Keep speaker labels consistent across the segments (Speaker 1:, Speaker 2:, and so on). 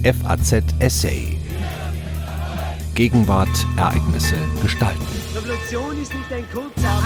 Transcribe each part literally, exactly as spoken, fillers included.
Speaker 1: F A Z Essay. Gegenwart, Ereignisse, Gestalten.
Speaker 2: Revolution ist nicht ein kurzer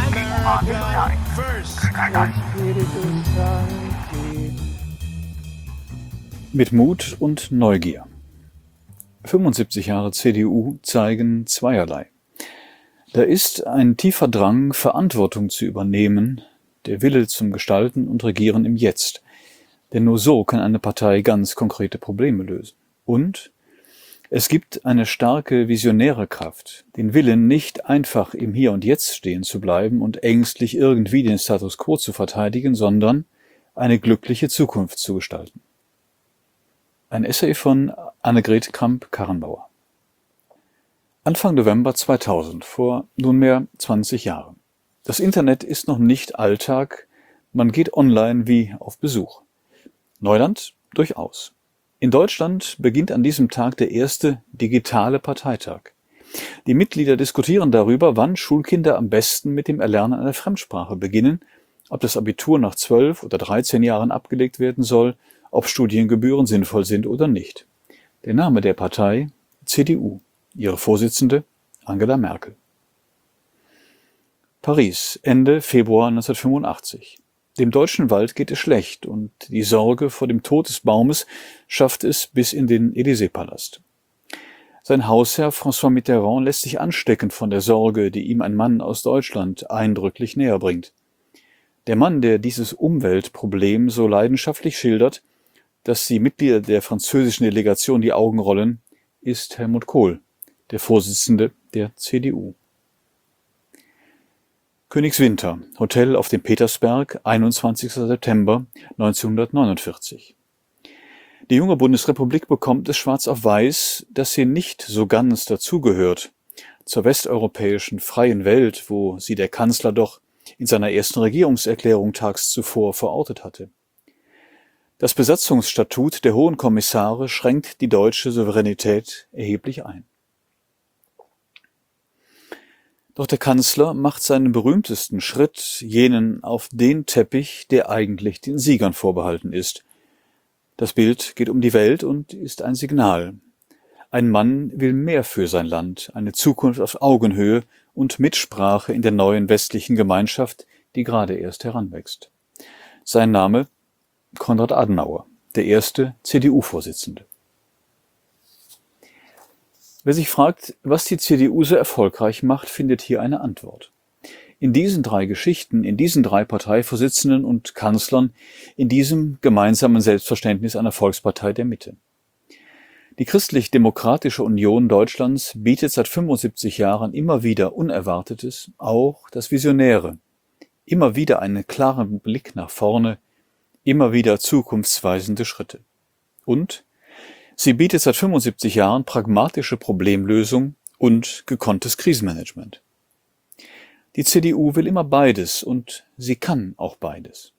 Speaker 3: Mit Mut und Neugier. fünfundsiebzig Jahre C D U zeigen zweierlei. Da ist ein tiefer Drang, Verantwortung zu übernehmen, der Wille zum Gestalten und Regieren im Jetzt. Denn nur so kann eine Partei ganz konkrete Probleme lösen. Und es gibt eine starke visionäre Kraft, den Willen, nicht einfach im Hier und Jetzt stehen zu bleiben und ängstlich irgendwie den Status quo zu verteidigen, sondern eine glückliche Zukunft zu gestalten. Ein Essay von Annegret Kramp-Karrenbauer. Anfang November zweitausend, vor nunmehr zwanzig Jahren. Das Internet ist noch nicht Alltag, man geht online wie auf Besuch. Neuland? Durchaus. In Deutschland beginnt an diesem Tag der erste digitale Parteitag. Die Mitglieder diskutieren darüber, wann Schulkinder am besten mit dem Erlernen einer Fremdsprache beginnen, ob das Abitur nach zwölf oder dreizehn Jahren abgelegt werden soll, ob Studiengebühren sinnvoll sind oder nicht. Der Name der Partei? C D U. Ihre Vorsitzende? Angela Merkel. Paris, Ende Februar neunzehnhundertfünfundachtzig. Dem deutschen Wald geht es schlecht und die Sorge vor dem Tod des Baumes schafft es bis in den Élysée-Palast. Sein Hausherr François Mitterrand lässt sich anstecken von der Sorge, die ihm ein Mann aus Deutschland eindrücklich näher bringt. Der Mann, der dieses Umweltproblem so leidenschaftlich schildert, dass die Mitglieder der französischen Delegation die Augen rollen, ist Helmut Kohl, der Vorsitzende der C D U. Königswinter, Hotel auf dem Petersberg, einundzwanzigster September neunzehnhundertneunundvierzig. Die junge Bundesrepublik bekommt es schwarz auf weiß, dass sie nicht so ganz dazugehört zur westeuropäischen freien Welt, wo sie der Kanzler doch in seiner ersten Regierungserklärung tags zuvor verortet hatte. Das Besatzungsstatut der Hohen Kommissare schränkt die deutsche Souveränität erheblich ein. Doch der Kanzler macht seinen berühmtesten Schritt, jenen auf den Teppich, der eigentlich den Siegern vorbehalten ist. Das Bild geht um die Welt und ist ein Signal. Ein Mann will mehr für sein Land, eine Zukunft auf Augenhöhe und Mitsprache in der neuen westlichen Gemeinschaft, die gerade erst heranwächst. Sein Name? Konrad Adenauer, der erste C D U-Vorsitzende. Wer sich fragt, was die C D U so erfolgreich macht, findet hier eine Antwort. In diesen drei Geschichten, in diesen drei Parteivorsitzenden und Kanzlern, in diesem gemeinsamen Selbstverständnis einer Volkspartei der Mitte. Die Christlich-Demokratische Union Deutschlands bietet seit fünfundsiebzig Jahren immer wieder Unerwartetes, auch das Visionäre, immer wieder einen klaren Blick nach vorne, immer wieder zukunftsweisende Schritte. Und sie bietet seit fünfundsiebzig Jahren pragmatische Problemlösung und gekonntes Krisenmanagement. Die C D U will immer beides und sie kann auch beides.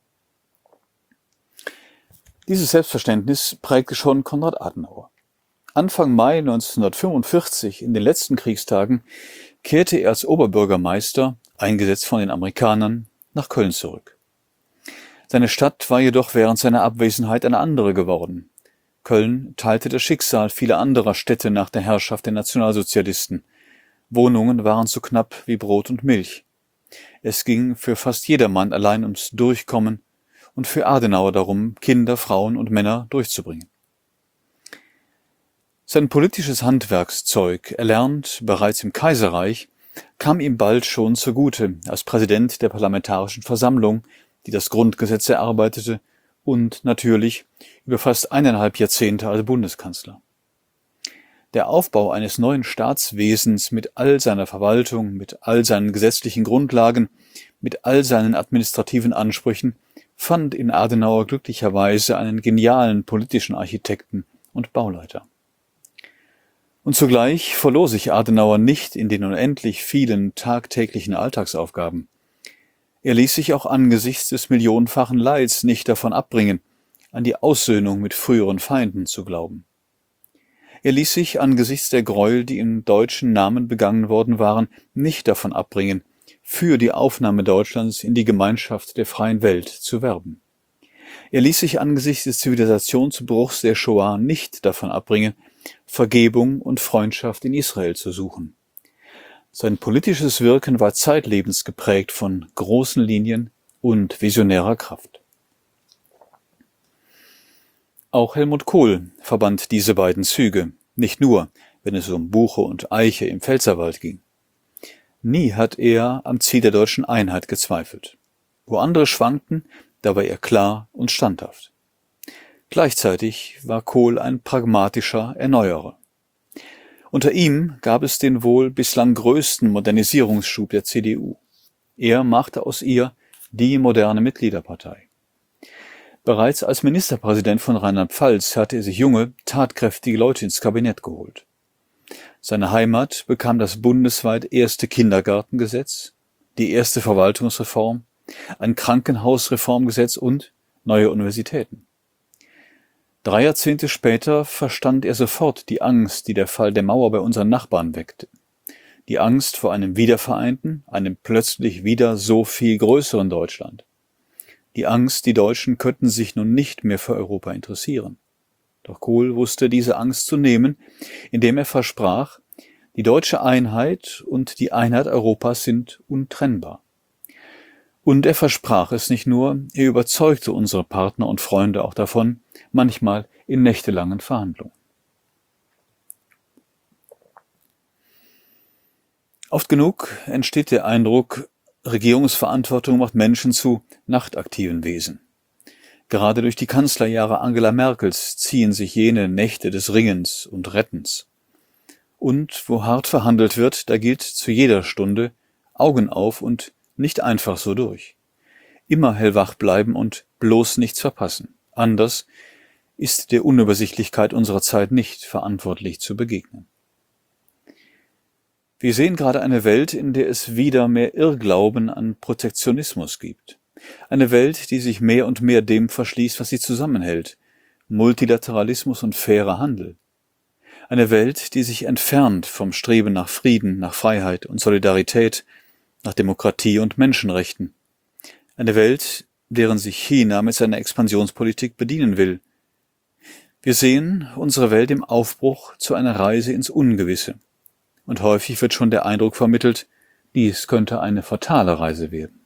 Speaker 3: Dieses Selbstverständnis prägte schon Konrad Adenauer. Anfang Mai neunzehnhundertfünfundvierzig, in den letzten Kriegstagen, kehrte er als Oberbürgermeister, eingesetzt von den Amerikanern, nach Köln zurück. Seine Stadt war jedoch während seiner Abwesenheit eine andere geworden. Köln teilte das Schicksal vieler anderer Städte nach der Herrschaft der Nationalsozialisten. Wohnungen waren so knapp wie Brot und Milch. Es ging für fast jedermann allein ums Durchkommen und für Adenauer darum, Kinder, Frauen und Männer durchzubringen. Sein politisches Handwerkszeug, erlernt bereits im Kaiserreich, kam ihm bald schon zugute als Präsident der Parlamentarischen Versammlung, die das Grundgesetz erarbeitete, und natürlich über fast eineinhalb Jahrzehnte als Bundeskanzler. Der Aufbau eines neuen Staatswesens mit all seiner Verwaltung, mit all seinen gesetzlichen Grundlagen, mit all seinen administrativen Ansprüchen fand in Adenauer glücklicherweise einen genialen politischen Architekten und Bauleiter. Und zugleich verlor sich Adenauer nicht in den unendlich vielen tagtäglichen Alltagsaufgaben. Er ließ sich auch angesichts des millionenfachen Leids nicht davon abbringen, an die Aussöhnung mit früheren Feinden zu glauben. Er ließ sich angesichts der Gräuel, die im deutschen Namen begangen worden waren, nicht davon abbringen, für die Aufnahme Deutschlands in die Gemeinschaft der freien Welt zu werben. Er ließ sich angesichts des Zivilisationsbruchs der Shoah nicht davon abbringen, Vergebung und Freundschaft in Israel zu suchen. Sein politisches Wirken war zeitlebens geprägt von großen Linien und visionärer Kraft. Auch Helmut Kohl verband diese beiden Züge, nicht nur, wenn es um Buche und Eiche im Pfälzerwald ging. Nie hat er am Ziel der deutschen Einheit gezweifelt. Wo andere schwankten, da war er klar und standhaft. Gleichzeitig war Kohl ein pragmatischer Erneuerer. Unter ihm gab es den wohl bislang größten Modernisierungsschub der C D U. Er machte aus ihr die moderne Mitgliederpartei. Bereits als Ministerpräsident von Rheinland-Pfalz hatte er sich junge, tatkräftige Leute ins Kabinett geholt. Seine Heimat bekam das bundesweit erste Kindergartengesetz, die erste Verwaltungsreform, ein Krankenhausreformgesetz und neue Universitäten. Drei Jahrzehnte später verstand er sofort die Angst, die der Fall der Mauer bei unseren Nachbarn weckte. Die Angst vor einem wiedervereinten, einem plötzlich wieder so viel größeren Deutschland. Die Angst, die Deutschen könnten sich nun nicht mehr für Europa interessieren. Doch Kohl wusste diese Angst zu nehmen, indem er versprach, die deutsche Einheit und die Einheit Europas sind untrennbar. Und er versprach es nicht nur, er überzeugte unsere Partner und Freunde auch davon, manchmal in nächtelangen Verhandlungen. Oft genug entsteht der Eindruck, Regierungsverantwortung macht Menschen zu nachtaktiven Wesen. Gerade durch die Kanzlerjahre Angela Merkels ziehen sich jene Nächte des Ringens und Rettens. Und wo hart verhandelt wird, da gilt zu jeder Stunde Augen auf und nicht einfach so durch. Immer hellwach bleiben und bloß nichts verpassen. Anders ist der Unübersichtlichkeit unserer Zeit nicht verantwortlich zu begegnen. Wir sehen gerade eine Welt, in der es wieder mehr Irrglauben an Protektionismus gibt. Eine Welt, die sich mehr und mehr dem verschließt, was sie zusammenhält. Multilateralismus und fairer Handel. Eine Welt, die sich entfernt vom Streben nach Frieden, nach Freiheit und Solidarität, nach Demokratie und Menschenrechten. Eine Welt, deren sich China mit seiner Expansionspolitik bedienen will. Wir sehen unsere Welt im Aufbruch zu einer Reise ins Ungewisse. Und häufig wird schon der Eindruck vermittelt, dies könnte eine fatale Reise werden.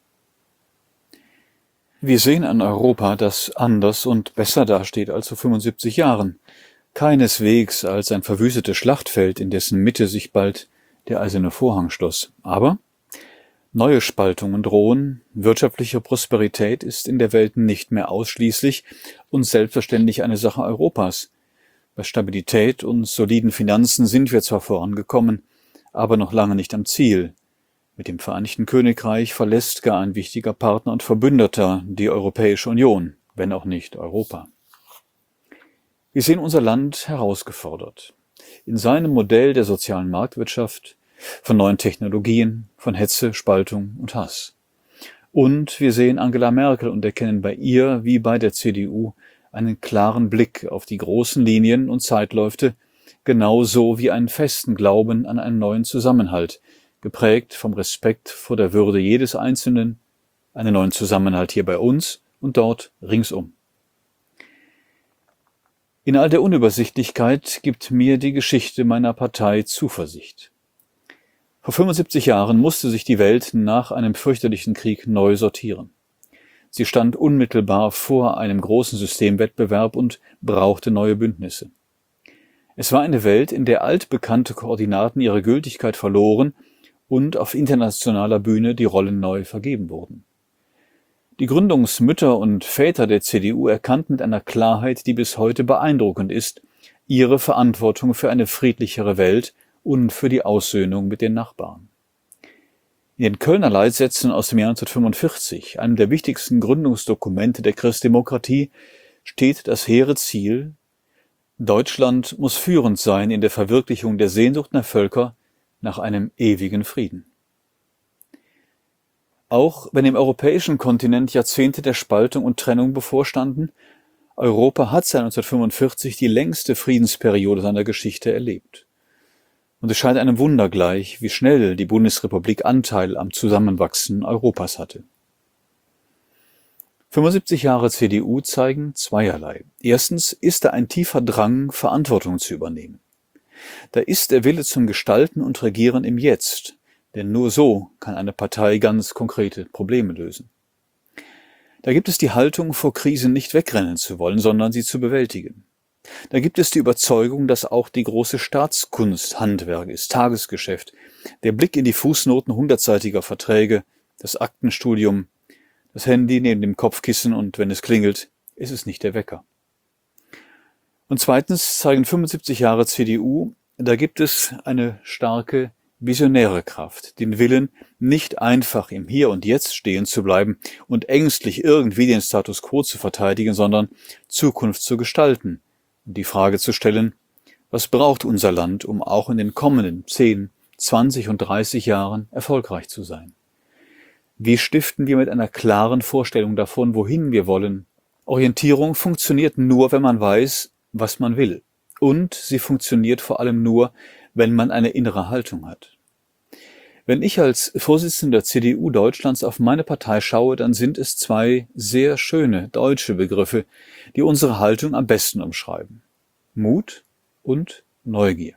Speaker 3: Wir sehen ein Europa, das anders und besser dasteht als vor fünfundsiebzig Jahren. Keineswegs als ein verwüstetes Schlachtfeld, in dessen Mitte sich bald der eiserne Vorhang schloss. Aber neue Spaltungen drohen, wirtschaftliche Prosperität ist in der Welt nicht mehr ausschließlich und selbstverständlich eine Sache Europas. Bei Stabilität und soliden Finanzen sind wir zwar vorangekommen, aber noch lange nicht am Ziel. Mit dem Vereinigten Königreich verlässt gar ein wichtiger Partner und Verbündeter die Europäische Union, wenn auch nicht Europa. Wir sehen unser Land herausgefordert. In seinem Modell der sozialen Marktwirtschaft, von neuen Technologien, von Hetze, Spaltung und Hass. Und wir sehen Angela Merkel und erkennen bei ihr wie bei der C D U einen klaren Blick auf die großen Linien und Zeitläufe, genauso wie einen festen Glauben an einen neuen Zusammenhalt, geprägt vom Respekt vor der Würde jedes Einzelnen, einen neuen Zusammenhalt hier bei uns und dort ringsum. In all der Unübersichtlichkeit gibt mir die Geschichte meiner Partei Zuversicht. Vor fünfundsiebzig Jahren musste sich die Welt nach einem fürchterlichen Krieg neu sortieren. Sie stand unmittelbar vor einem großen Systemwettbewerb und brauchte neue Bündnisse. Es war eine Welt, in der altbekannte Koordinaten ihre Gültigkeit verloren und auf internationaler Bühne die Rollen neu vergeben wurden. Die Gründungsmütter und Väter der C D U erkannten mit einer Klarheit, die bis heute beeindruckend ist, ihre Verantwortung für eine friedlichere Welt und für die Aussöhnung mit den Nachbarn. In den Kölner Leitsätzen aus dem Jahr neunzehnhundertfünfundvierzig, einem der wichtigsten Gründungsdokumente der Christdemokratie, steht das hehre Ziel: Deutschland muss führend sein in der Verwirklichung der Sehnsucht der Völker nach einem ewigen Frieden. Auch wenn im europäischen Kontinent Jahrzehnte der Spaltung und Trennung bevorstanden, Europa hat seit neunzehnhundertfünfundvierzig die längste Friedensperiode seiner Geschichte erlebt. Und es scheint einem Wunder gleich, wie schnell die Bundesrepublik Anteil am Zusammenwachsen Europas hatte. fünfundsiebzig Jahre C D U zeigen zweierlei. Erstens ist da ein tiefer Drang, Verantwortung zu übernehmen. Da ist der Wille zum Gestalten und Regieren im Jetzt, denn nur so kann eine Partei ganz konkrete Probleme lösen. Da gibt es die Haltung, vor Krisen nicht wegrennen zu wollen, sondern sie zu bewältigen. Da gibt es die Überzeugung, dass auch die große Staatskunst Handwerk ist, Tagesgeschäft, der Blick in die Fußnoten hundertseitiger Verträge, das Aktenstudium, das Handy neben dem Kopfkissen und wenn es klingelt, ist es nicht der Wecker. Und zweitens zeigen fünfundsiebzig Jahre C D U, da gibt es eine starke visionäre Kraft, den Willen, nicht einfach im Hier und Jetzt stehen zu bleiben und ängstlich irgendwie den Status quo zu verteidigen, sondern Zukunft zu gestalten und die Frage zu stellen, was braucht unser Land, um auch in den kommenden zehn, zwanzig und dreißig Jahren erfolgreich zu sein? Wie stiften wir mit einer klaren Vorstellung davon, wohin wir wollen? Orientierung funktioniert nur, wenn man weiß, was man will. Und sie funktioniert vor allem nur, wenn man eine innere Haltung hat. Wenn ich als Vorsitzender C D U Deutschlands auf meine Partei schaue, dann sind es zwei sehr schöne deutsche Begriffe, die unsere Haltung am besten umschreiben. Mut und Neugier.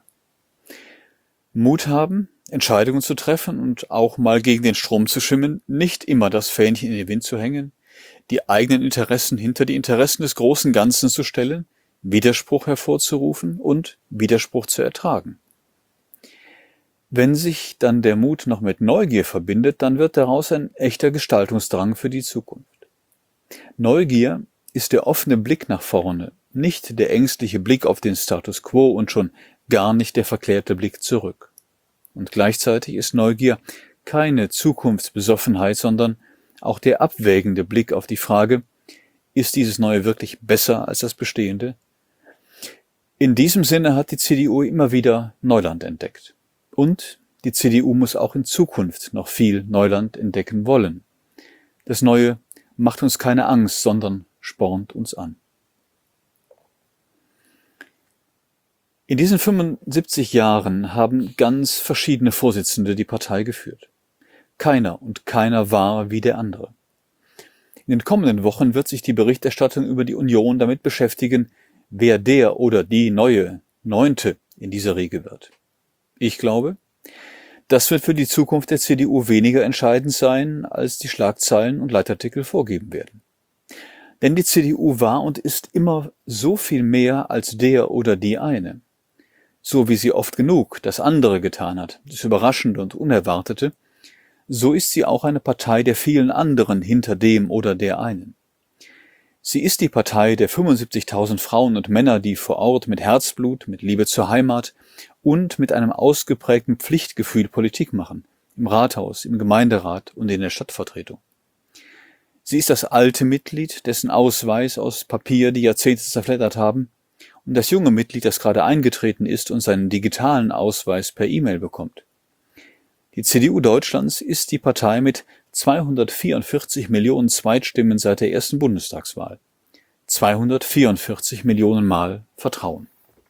Speaker 3: Mut haben, Entscheidungen zu treffen und auch mal gegen den Strom zu schwimmen, nicht immer das Fähnchen in den Wind zu hängen, die eigenen Interessen hinter die Interessen des großen Ganzen zu stellen, Widerspruch hervorzurufen und Widerspruch zu ertragen. Wenn sich dann der Mut noch mit Neugier verbindet, dann wird daraus ein echter Gestaltungsdrang für die Zukunft. Neugier ist der offene Blick nach vorne, nicht der ängstliche Blick auf den Status quo und schon gar nicht der verklärte Blick zurück. Und gleichzeitig ist Neugier keine Zukunftsbesoffenheit, sondern auch der abwägende Blick auf die Frage, ist dieses Neue wirklich besser als das Bestehende? In diesem Sinne hat die C D U immer wieder Neuland entdeckt. Und die C D U muss auch in Zukunft noch viel Neuland entdecken wollen. Das Neue macht uns keine Angst, sondern spornt uns an. In diesen fünfundsiebzig Jahren haben ganz verschiedene Vorsitzende die Partei geführt. Keiner und keiner war wie der andere. In den kommenden Wochen wird sich die Berichterstattung über die Union damit beschäftigen, wer der oder die neue Neunte in dieser Riege wird. Ich glaube, das wird für die Zukunft der C D U weniger entscheidend sein, als die Schlagzeilen und Leitartikel vorgeben werden. Denn die C D U war und ist immer so viel mehr als der oder die eine. So wie sie oft genug das andere getan hat, das Überraschende und Unerwartete, so ist sie auch eine Partei der vielen anderen hinter dem oder der einen. Sie ist die Partei der fünfundsiebzigtausend Frauen und Männer, die vor Ort mit Herzblut, mit Liebe zur Heimat und mit einem ausgeprägten Pflichtgefühl Politik machen, im Rathaus, im Gemeinderat und in der Stadtvertretung. Sie ist das alte Mitglied, dessen Ausweis aus Papier die Jahrzehnte zerfleddert haben, und das junge Mitglied, das gerade eingetreten ist und seinen digitalen Ausweis per E-Mail bekommt. Die C D U Deutschlands ist die Partei mit zweihundertvierundvierzig Millionen Zweitstimmen seit der ersten Bundestagswahl. zweihundertvierundvierzig Millionen Mal Vertrauen.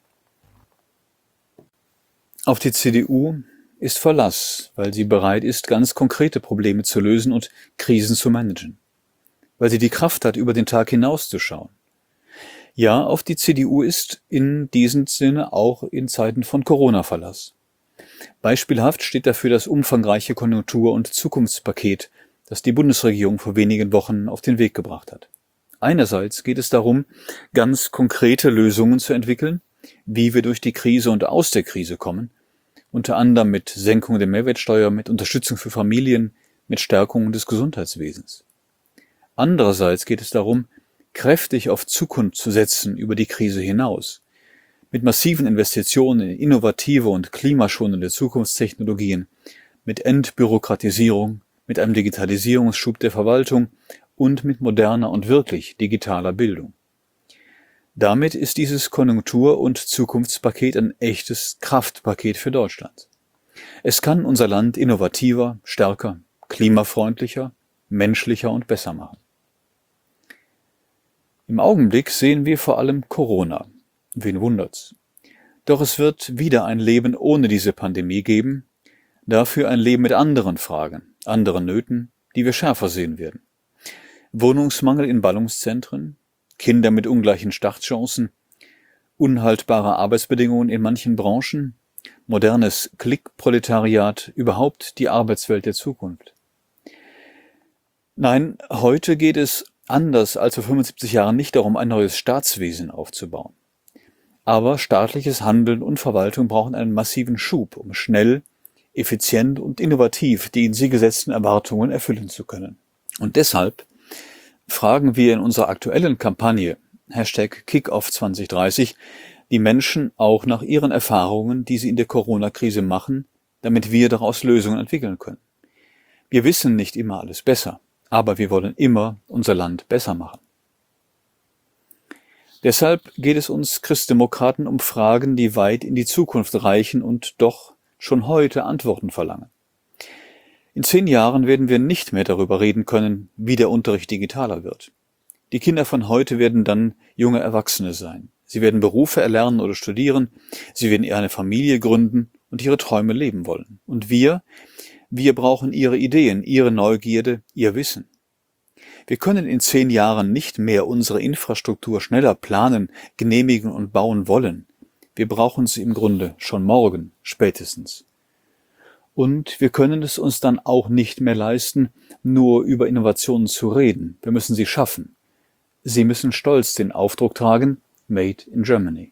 Speaker 3: Auf die C D U ist Verlass, weil sie bereit ist, ganz konkrete Probleme zu lösen und Krisen zu managen. Weil sie die Kraft hat, über den Tag hinauszuschauen. Ja, auf die C D U ist in diesem Sinne auch in Zeiten von Corona Verlass. Beispielhaft steht dafür das umfangreiche Konjunktur- und Zukunftspaket, das die Bundesregierung vor wenigen Wochen auf den Weg gebracht hat. Einerseits geht es darum, ganz konkrete Lösungen zu entwickeln, wie wir durch die Krise und aus der Krise kommen, unter anderem mit Senkung der Mehrwertsteuer, mit Unterstützung für Familien, mit Stärkung des Gesundheitswesens. Andererseits geht es darum, kräftig auf Zukunft zu setzen über die Krise hinaus, mit massiven Investitionen in innovative und klimaschonende Zukunftstechnologien, mit Entbürokratisierung, mit einem Digitalisierungsschub der Verwaltung und mit moderner und wirklich digitaler Bildung. Damit ist dieses Konjunktur- und Zukunftspaket ein echtes Kraftpaket für Deutschland. Es kann unser Land innovativer, stärker, klimafreundlicher, menschlicher und besser machen. Im Augenblick sehen wir vor allem Corona. Wen wundert's? Doch es wird wieder ein Leben ohne diese Pandemie geben, dafür ein Leben mit anderen Fragen, anderen Nöten, die wir schärfer sehen werden. Wohnungsmangel in Ballungszentren, Kinder mit ungleichen Startchancen, unhaltbare Arbeitsbedingungen in manchen Branchen, modernes Klickproletariat, überhaupt die Arbeitswelt der Zukunft. Nein, heute geht es anders als vor fünfundsiebzig Jahren nicht darum, ein neues Staatswesen aufzubauen. Aber staatliches Handeln und Verwaltung brauchen einen massiven Schub, um schnell, effizient und innovativ die in sie gesetzten Erwartungen erfüllen zu können. Und deshalb fragen wir in unserer aktuellen Kampagne Hashtag Kickoff zwanzig dreißig die Menschen auch nach ihren Erfahrungen, die sie in der Corona-Krise machen, damit wir daraus Lösungen entwickeln können. Wir wissen nicht immer alles besser, aber wir wollen immer unser Land besser machen. Deshalb geht es uns Christdemokraten um Fragen, die weit in die Zukunft reichen und doch schon heute Antworten verlangen. In zehn Jahren werden wir nicht mehr darüber reden können, wie der Unterricht digitaler wird. Die Kinder von heute werden dann junge Erwachsene sein. Sie werden Berufe erlernen oder studieren, sie werden eine Familie gründen und ihre Träume leben wollen. Und wir, wir brauchen ihre Ideen, ihre Neugierde, ihr Wissen. Wir können in zehn Jahren nicht mehr unsere Infrastruktur schneller planen, genehmigen und bauen wollen. Wir brauchen sie im Grunde schon morgen, spätestens. Und wir können es uns dann auch nicht mehr leisten, nur über Innovationen zu reden. Wir müssen sie schaffen. Sie müssen stolz den Aufdruck tragen, Made in Germany.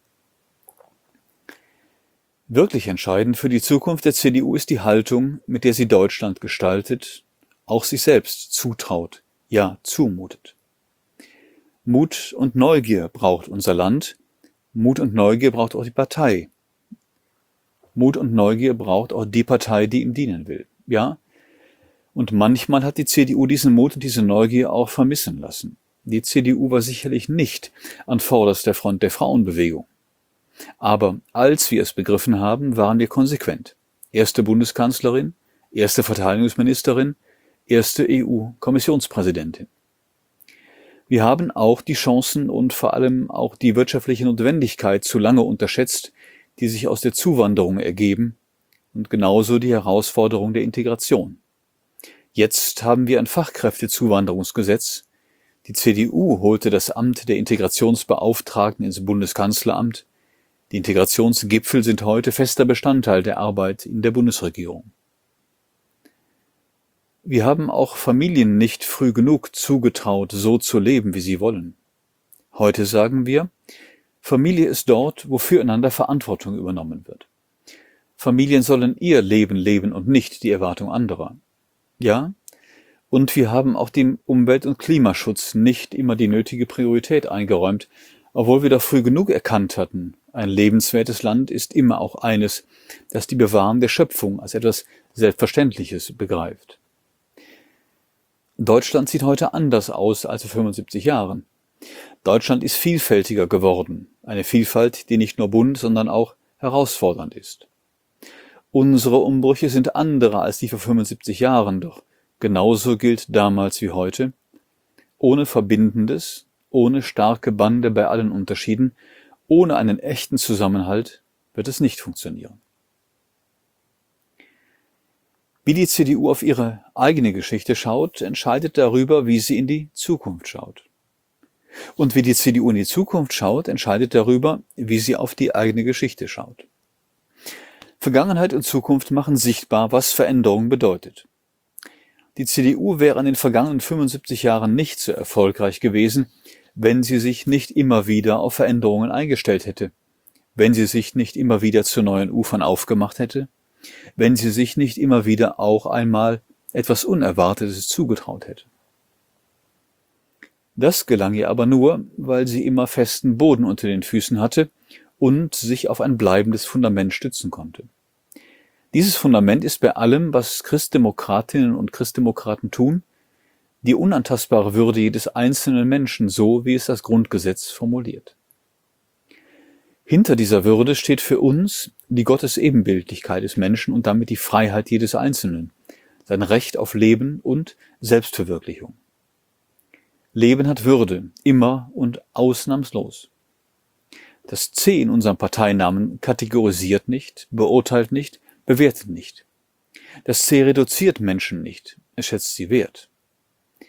Speaker 3: Wirklich entscheidend für die Zukunft der C D U ist die Haltung, mit der sie Deutschland gestaltet, auch sich selbst zutraut, ja zumutet. Mut und Neugier braucht unser Land, Mut und Neugier braucht auch die Partei. Mut und Neugier braucht auch die Partei, die ihm dienen will. Ja, und manchmal hat die C D U diesen Mut und diese Neugier auch vermissen lassen. Die C D U war sicherlich nicht an vorderster Front der Frauenbewegung. Aber als wir es begriffen haben, waren wir konsequent. Erste Bundeskanzlerin, erste Verteidigungsministerin, erste E U-Kommissionspräsidentin. Wir haben auch die Chancen und vor allem auch die wirtschaftliche Notwendigkeit zu lange unterschätzt, die sich aus der Zuwanderung ergeben, und genauso die Herausforderung der Integration. Jetzt haben wir ein Fachkräftezuwanderungsgesetz. Die C D U holte das Amt der Integrationsbeauftragten ins Bundeskanzleramt. Die Integrationsgipfel sind heute fester Bestandteil der Arbeit in der Bundesregierung. Wir haben auch Familien nicht früh genug zugetraut, so zu leben, wie sie wollen. Heute sagen wir, Familie ist dort, wo füreinander Verantwortung übernommen wird. Familien sollen ihr Leben leben und nicht die Erwartung anderer. Ja, und wir haben auch dem Umwelt- und Klimaschutz nicht immer die nötige Priorität eingeräumt, obwohl wir doch früh genug erkannt hatten, ein lebenswertes Land ist immer auch eines, das die Bewahrung der Schöpfung als etwas Selbstverständliches begreift. Deutschland sieht heute anders aus als vor fünfundsiebzig Jahren. Deutschland ist vielfältiger geworden, eine Vielfalt, die nicht nur bunt, sondern auch herausfordernd ist. Unsere Umbrüche sind andere als die vor fünfundsiebzig Jahren, doch genauso gilt damals wie heute, ohne Verbindendes, ohne starke Bande bei allen Unterschieden, ohne einen echten Zusammenhalt wird es nicht funktionieren. Wie die C D U auf ihre eigene Geschichte schaut, entscheidet darüber, wie sie in die Zukunft schaut. Und wie die C D U in die Zukunft schaut, entscheidet darüber, wie sie auf die eigene Geschichte schaut. Vergangenheit und Zukunft machen sichtbar, was Veränderung bedeutet. Die C D U wäre in den vergangenen fünfundsiebzig Jahren nicht so erfolgreich gewesen, wenn sie sich nicht immer wieder auf Veränderungen eingestellt hätte, wenn sie sich nicht immer wieder zu neuen Ufern aufgemacht hätte, wenn sie sich nicht immer wieder auch einmal etwas Unerwartetes zugetraut hätte. Das gelang ihr aber nur, weil sie immer festen Boden unter den Füßen hatte und sich auf ein bleibendes Fundament stützen konnte. Dieses Fundament ist bei allem, was Christdemokratinnen und Christdemokraten tun, die unantastbare Würde jedes einzelnen Menschen, so wie es das Grundgesetz formuliert. Hinter dieser Würde steht für uns die Gottesebenbildlichkeit des Menschen und damit die Freiheit jedes Einzelnen, sein Recht auf Leben und Selbstverwirklichung. Leben hat Würde, immer und ausnahmslos. Das C in unserem Parteinamen kategorisiert nicht, beurteilt nicht, bewertet nicht. Das C reduziert Menschen nicht, es schätzt sie wert.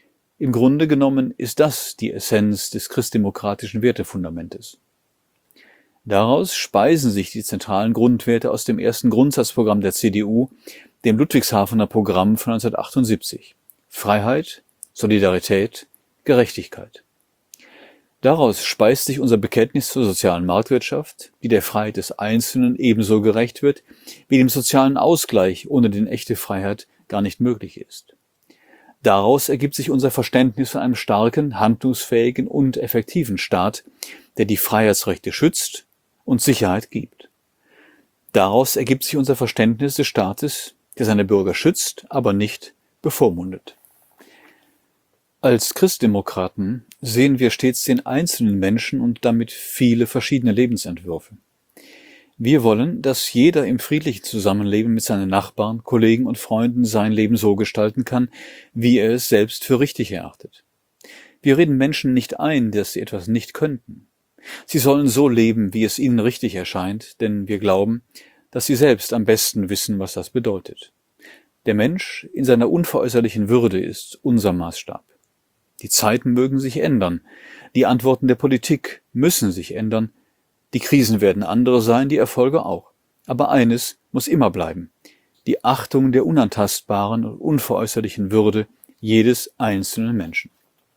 Speaker 3: Im Grunde genommen ist das die Essenz des christdemokratischen Wertefundamentes. Daraus speisen sich die zentralen Grundwerte aus dem ersten Grundsatzprogramm der C D U, dem Ludwigshafener Programm von neunzehnhundertachtundsiebzig. Freiheit, Solidarität, Gerechtigkeit. Daraus speist sich unser Bekenntnis zur sozialen Marktwirtschaft, die der Freiheit des Einzelnen ebenso gerecht wird, wie dem sozialen Ausgleich, ohne den echte Freiheit gar nicht möglich ist. Daraus ergibt sich unser Verständnis von einem starken, handlungsfähigen und effektiven Staat, der die Freiheitsrechte schützt und Sicherheit gibt. Daraus ergibt sich unser Verständnis des Staates, der seine Bürger schützt, aber nicht bevormundet. Als Christdemokraten sehen wir stets den einzelnen Menschen und damit viele verschiedene Lebensentwürfe. Wir wollen, dass jeder im friedlichen Zusammenleben mit seinen Nachbarn, Kollegen und Freunden sein Leben so gestalten kann, wie er es selbst für richtig erachtet. Wir reden Menschen nicht ein, dass sie etwas nicht könnten. Sie sollen so leben, wie es ihnen richtig erscheint, denn wir glauben, dass sie selbst am besten wissen, was das bedeutet. Der Mensch in seiner unveräußerlichen Würde ist unser Maßstab. Die Zeiten mögen sich ändern, die Antworten der Politik müssen sich ändern, die Krisen werden andere sein, die Erfolge auch. Aber eines muss immer bleiben: die Achtung der unantastbaren und unveräußerlichen Würde jedes einzelnen Menschen.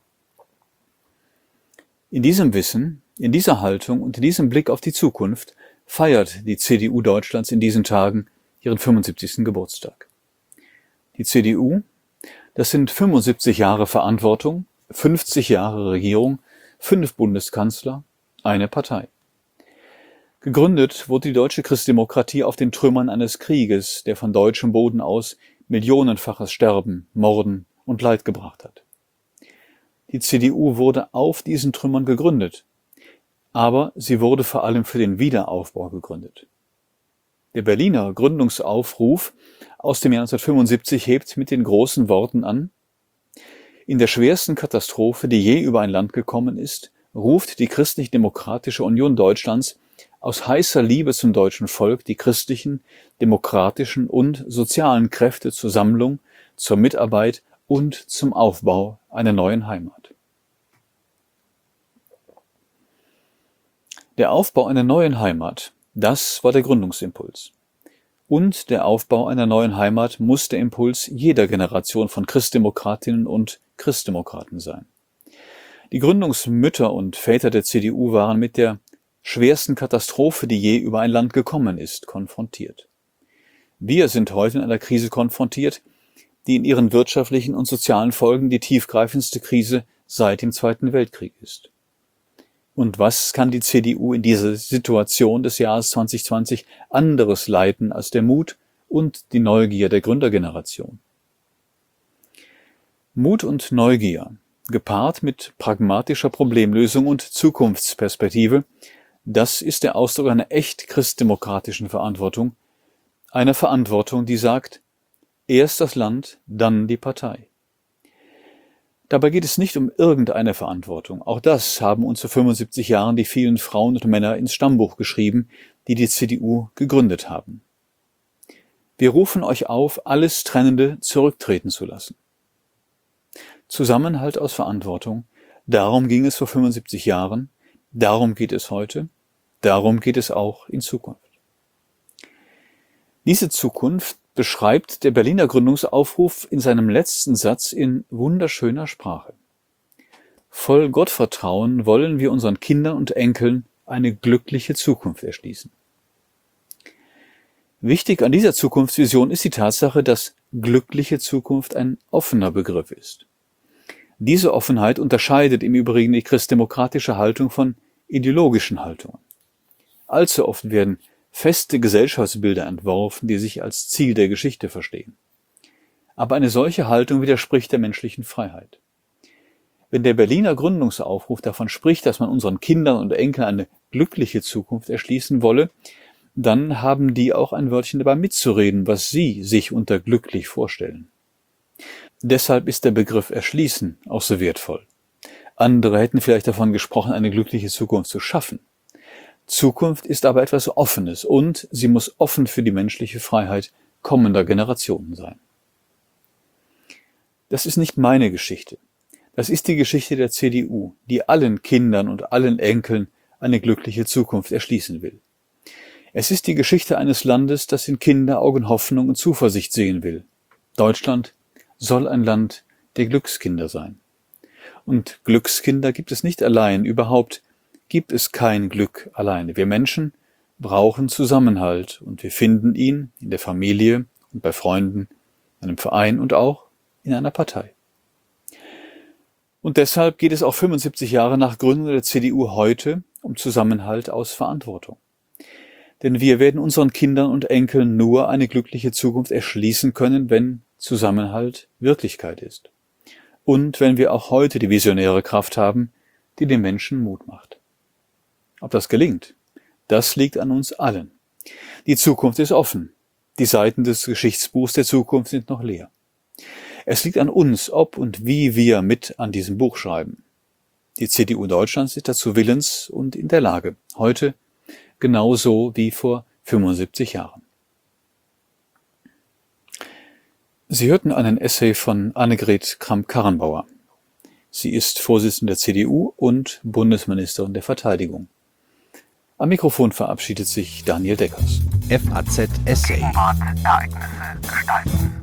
Speaker 3: In diesem Wissen, in dieser Haltung und in diesem Blick auf die Zukunft feiert die C D U Deutschlands in diesen Tagen ihren fünfundsiebzigsten Geburtstag. Die C D U, das sind fünfundsiebzig Jahre Verantwortung, fünfzig Jahre Regierung, fünf Bundeskanzler, eine Partei. Gegründet wurde die deutsche Christdemokratie auf den Trümmern eines Krieges, der von deutschem Boden aus millionenfaches Sterben, Morden und Leid gebracht hat. Die C D U wurde auf diesen Trümmern gegründet, aber sie wurde vor allem für den Wiederaufbau gegründet. Der Berliner Gründungsaufruf aus dem Jahr neunzehnhundertfünfundsiebzig hebt mit den großen Worten an: In der schwersten Katastrophe, die je über ein Land gekommen ist, ruft die Christlich-Demokratische Union Deutschlands aus heißer Liebe zum deutschen Volk die christlichen, demokratischen und sozialen Kräfte zur Sammlung, zur Mitarbeit und zum Aufbau einer neuen Heimat. Der Aufbau einer neuen Heimat, das war der Gründungsimpuls. Und der Aufbau einer neuen Heimat muss der Impuls jeder Generation von Christdemokratinnen und Christdemokraten sein. Die Gründungsmütter und Väter der C D U waren mit der schwersten Katastrophe, die je über ein Land gekommen ist, konfrontiert. Wir sind heute in einer Krise konfrontiert, die in ihren wirtschaftlichen und sozialen Folgen die tiefgreifendste Krise seit dem Zweiten Weltkrieg ist. Und was kann die C D U in dieser Situation des Jahres zwanzig zwanzig anderes leiten als der Mut und die Neugier der Gründergeneration? Mut und Neugier, gepaart mit pragmatischer Problemlösung und Zukunftsperspektive, das ist der Ausdruck einer echt christdemokratischen Verantwortung, einer Verantwortung, die sagt: Erst das Land, dann die Partei. Dabei geht es nicht um irgendeine Verantwortung. Auch das haben uns vor fünfundsiebzig Jahren die vielen Frauen und Männer ins Stammbuch geschrieben, die die C D U gegründet haben. Wir rufen euch auf, alles Trennende zurücktreten zu lassen. Zusammenhalt aus Verantwortung, darum ging es vor fünfundsiebzig Jahren, darum geht es heute, darum geht es auch in Zukunft. Diese Zukunft beschreibt der Berliner Gründungsaufruf in seinem letzten Satz in wunderschöner Sprache. Voll Gottvertrauen wollen wir unseren Kindern und Enkeln eine glückliche Zukunft erschließen. Wichtig an dieser Zukunftsvision ist die Tatsache, dass glückliche Zukunft ein offener Begriff ist. Diese Offenheit unterscheidet im Übrigen die christdemokratische Haltung von ideologischen Haltungen. Allzu oft werden feste Gesellschaftsbilder entworfen, die sich als Ziel der Geschichte verstehen. Aber eine solche Haltung widerspricht der menschlichen Freiheit. Wenn der Berliner Gründungsaufruf davon spricht, dass man unseren Kindern und Enkeln eine glückliche Zukunft erschließen wolle, dann haben die auch ein Wörtchen dabei mitzureden, was sie sich unter glücklich vorstellen. Deshalb ist der Begriff erschließen auch so wertvoll. Andere hätten vielleicht davon gesprochen, eine glückliche Zukunft zu schaffen. Zukunft ist aber etwas Offenes und sie muss offen für die menschliche Freiheit kommender Generationen sein. Das ist nicht meine Geschichte. Das ist die Geschichte der C D U, die allen Kindern und allen Enkeln eine glückliche Zukunft erschließen will. Es ist die Geschichte eines Landes, das in Kinderaugen Hoffnung und Zuversicht sehen will. Deutschland soll ein Land der Glückskinder sein. Und Glückskinder gibt es nicht allein, überhaupt gibt es kein Glück alleine. Wir Menschen brauchen Zusammenhalt und wir finden ihn in der Familie und bei Freunden, einem Verein und auch in einer Partei. Und deshalb geht es auch fünfundsiebzig Jahre nach Gründung der C D U heute um Zusammenhalt aus Verantwortung. Denn wir werden unseren Kindern und Enkeln nur eine glückliche Zukunft erschließen können, wenn Zusammenhalt Wirklichkeit ist. Und wenn wir auch heute die visionäre Kraft haben, die den Menschen Mut macht. Ob das gelingt, das liegt an uns allen. Die Zukunft ist offen. Die Seiten des Geschichtsbuchs der Zukunft sind noch leer. Es liegt an uns, ob und wie wir mit an diesem Buch schreiben. Die C D U Deutschlands ist dazu willens und in der Lage. Heute genauso wie vor fünfundsiebzig Jahren. Sie hörten einen Essay von Annegret Kramp-Karrenbauer. Sie ist Vorsitzende der C D U und Bundesministerin der Verteidigung. Am Mikrofon verabschiedet sich Daniel Deckers.
Speaker 1: F A Z Essay.
Speaker 4: Ereignisse gestalten.